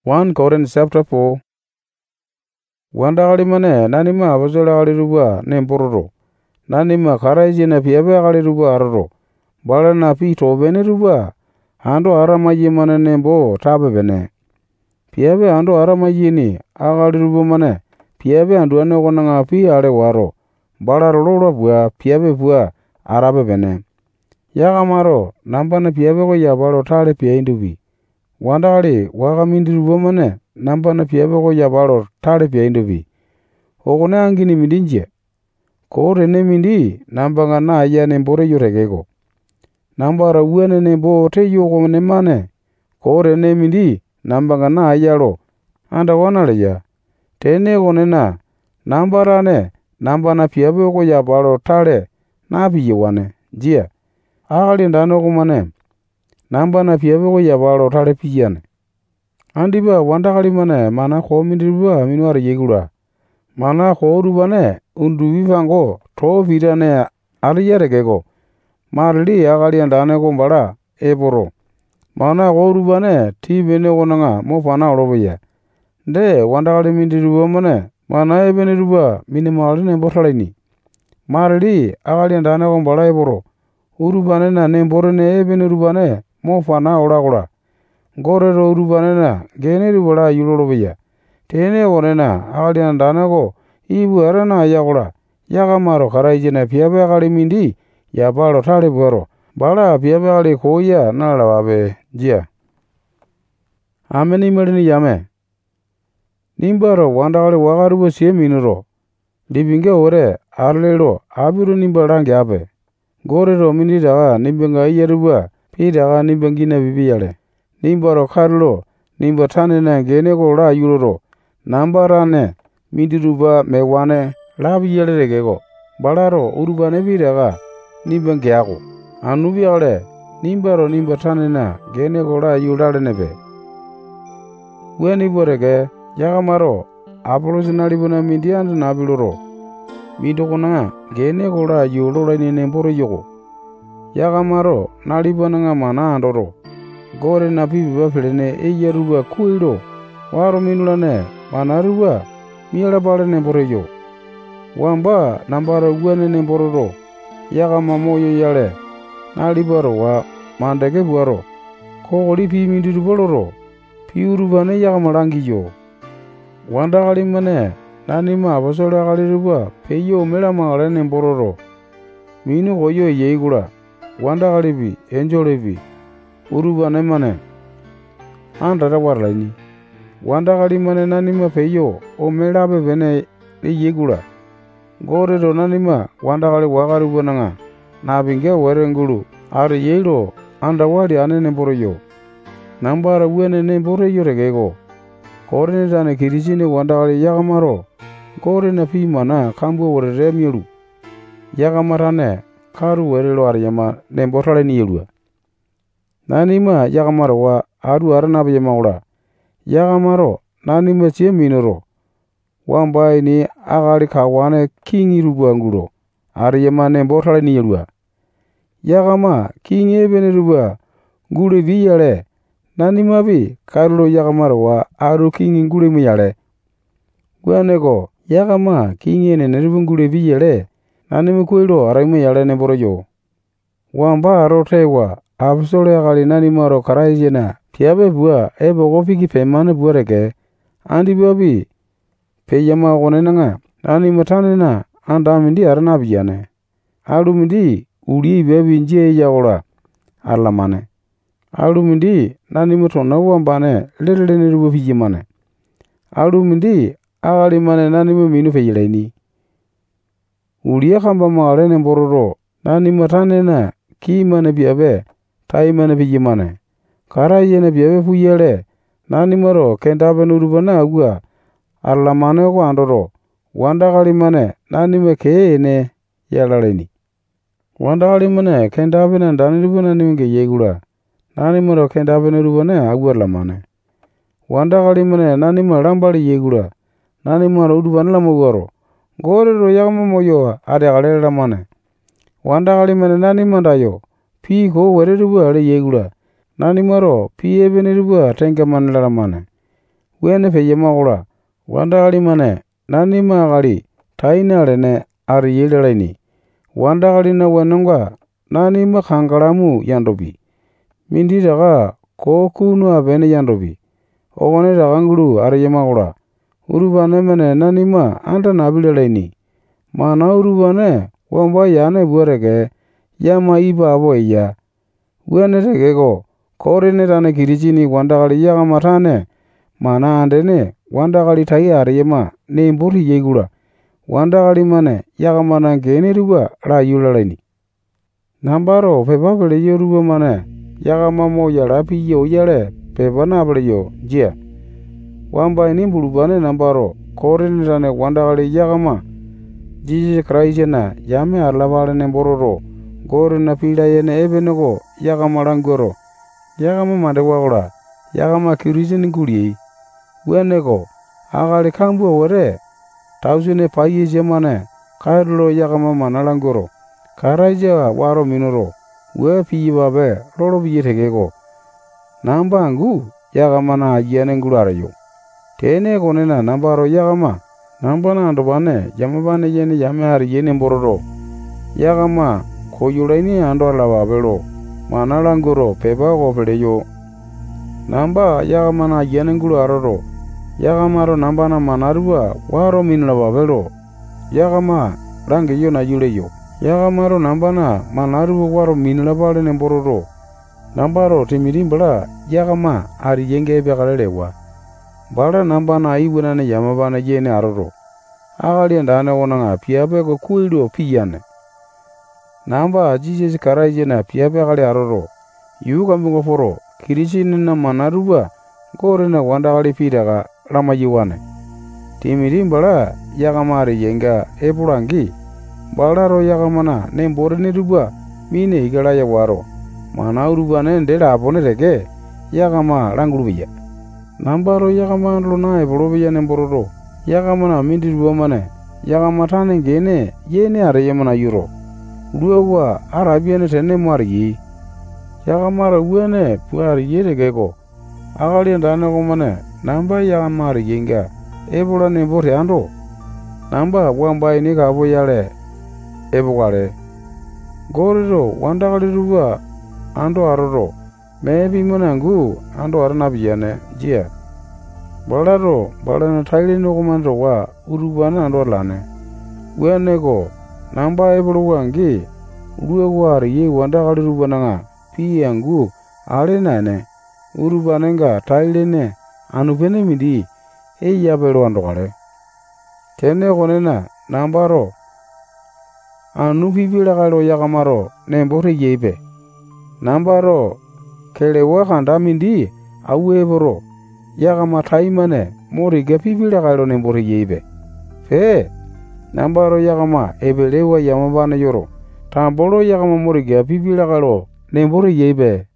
1 Corinthians chapter 4. Wandagalimane nanima abazolagaliruba nempororo. Nanima karaijina piabe agaliruba aroro. Balana pito beneruba. Ando aramayimane nembo tabe bene. Piabe ando aramayini agaliruba mane. Piabe ando ane konanga pi ale waro. Balarolo bua piabe bua arabe bene. Yagamaro nambana piabe ko yabalo tale pia indubi. Wandagali wagamindiruba mane nambana piabe ko yabalo tale pia indubi. Ogone angini mindinje. Ko rene mindi nambanga na aya nembore yuregego. Nambara uene nembo te yogo nemane. Ko rene mindi nambanga na ayalo. Anda wanale ya. Tene gonena nambarane nambana piabe ko yabalo tale nabi yewane. Jia. Agali ndano kumane. Nambana piabe ko yabalo tale piyane. Andiba wandagali mane mana ko mindiruba minuare yegura. Mana ko rubane undubivango to vidane aliyaregego. Marli agali ndane ko mbara eboro. Mana ko rubane tibene konanga mo pana oroboya. De wandagali mindiruba mane mana ebene ruba minimali nembotalini. Marli agali ndane ko mbara eboro. Urubane na nemborene ebene rubane mo pana oragora. Gorero urubane na gene rubara yuloroboya. Tene onena agali ndane ko ibu arana ayagora. Yagamaro karaijina piabe agali mindi yabalo tale buaro. Bala piabe agali koya nalawabe jia. Ameni melini yame. Nimbaro wandagali wagaruba siye minuro. Dibinge ore arlero abiru nimbarangi abe. Gorero mindi daga nimbenga iyeruba pi daga nimbengina bibiyale. Nimbaro karlo nimbatane na gene ko la yuloro. Nambarane mindiruba mewane labi yelegego. Balaro urubane pi daga nimbenge ako. Anubiyale nimbaro nimbatane na gene ko la yulale nebe. Weni borege yagamaro apolosinalibuna mindi andu nabiloro. Mindokona gene kola yulora ni nemboro yogo. Yagamaro nalibana mana andoro. Gore na pibi bafilene eyeruba kuiro. Waro minulane manaruba miela bale nemboro yo. Wamba nambara uene nemboro ro. Yagama moyo yale. Nalibaro wa mandege buaro. Kogoli pi mindiruboloro. Piurubane yagamarangi yo. Wandagali mane nanima abasole agaliruba peyo melama ale nembororo. Minu goyo yeigura. Wandagalibi enjolebi. Urubane mane. Andara warlaini. Wandagali mane nanima peyo o melabe bene yeigura. Gorero nanima wandagali wagaruba nanga. Nabinge werengulu. Are yeiro andawali ane nemboro yo. Nambara uene nemboro yo regego. Korene dane kirisine wandagali yagamaro. Gore na pi mana kambu wore mielu. Yagamarane karu werelo ariyama nembotale ni yelua. Nanima yagamaro wa aru aranabe yamaura. Yagamaro nanima chie minoro. Wambai ni agali kawane kingi rubu anguro. Ariyama nembotale ni yelua. Yagama kingi ebene rubu gure viyale. Nanima bi karulo yagamaro wa aru kingi ngure miyale. Guanego yagama kingi nerubungure viyale. Nanima kuilo araime yale nemboro yo. Wamba arotewa absole agali nanimaro karaijena. Piabe bua ebo gofiki pemane buareke. Andi buabi peyama gonenanga. Nanima tanena andamindi aranabiyane. Alumindi uli bebi nje yagola. Alamane. Alumindi nanima tona wambane lelele nerubu pijimane. Alumindi agali mane nanima minu feyileni. Uliya kamba maale nembororo. Nanima tanena ki mane biabe. Tai mane pijimane. Karayene biabe puyele. Nanimaro kendabe nurubana agua. Alamane ko andoro. Wandagali mane nanima keene yalaleni. Wandagali mane kendabe na ndanirubu nanimge yegula. Nanimaro kendabe nurubana agua lamane. Wandagali mane nanima rambali yegula. Nanimaro urubana lamugaro. Gorero yagama moyo ade galera mane. Wandagali mane nanima dayo. Pi ko wererubu ale yegula. Nanimaro pi ebene rubu tenga manela mane. Wene peyemakola wandakali mane nanima akali taina alene ari yedalaini. Wandakali na wenonga nanima kankalamu yandopi. Minditaka kokunu apene yandopi. Okone takangulu ariyemakola urupane mane nanima anta nabilalaini. Mana urupane wamba yane buareke yama ipa apo iya. Wene tekeko korene tane kirisini wandakali yakama tane mana andene wandakali tai ariyema nembori yegula. Wandakali mane yakamana gene rupa rayulalaini. Nambaro pepa peleyo rupa mane yakama mo yala piyo yale pepa napeleyo jia. Wamba ini bulupane nambaro korene tane wandakali yakama Jesus Christ na yame arlapale nembororo gore na pila yene ebeneko yakama langoro. Yakama mandewakola yakama kirisini kuliei. Weneko akali kambua were tausune payese mane kairlo yakama manalangoro. Karaja waro minoro we piyibabe lolo piye tekeko. Namba angu yakama na ayane ngularayo. Tene konena nambaro yakama nambana andobane yamabane yene yame hari yene mbororo. Yakama koyulaini ando alababelo manalangoro pepa kopeleyo. Namba yakama na ayane ngulararo. Yakamaro nambana manarua waro minlababelo. Yakama rangeyo na yuleyo. Yakamaro nambana manarua waro minlabale nembororo. Nambaro timirimbala yakama ari yenge bekalelewa. Bala nambana iwenane yamabana yene aroro. Akali ndane wonanga piape ko kuilo piyane. Namba Jesus Christ na piape akali aroro. Yuka mungo foro kirisini na manarua gore na wandakali pitaka lama yiwane. Timirimbala yakama ari yenga epulangi. Balaro yakamana nembore rupa mine igalaya waro. Mana urupane ndela apone teke yakama langulubiya. Nambaro yakama lona epolobiya nembororo. Yakamana mindi rupa mane yakama tane gene yene ariyemana yuro. Luewa arabiane tene mwari. Yakamara uene puari yere geko. Akali ndane komane namba yakama ari yenga epola nembore ando. Namba wamba ini kabo yale epokale. Gorero wandakali rupa ando aroro. Mepi manangu ando aranapiyane jia. Balaro balana taili nokomando wa urupane ando lane. Weneko namba epolo wangi uruewari ye wandakali rupa nanga piyangu ale nane. Urupanenga tailene anupene mindi yapelo andokale. Tene konena nambaro anu pipilakalo yakamaro nembore yeipe. Nambaro kelewa kanda mindi aweporo yakama taimane moriga pipilakalo nembore yeipe. Fe nambaro yakama ebelewa yamabane yoro. Tambolo yakama moriga pipilakalo nembore yeipe.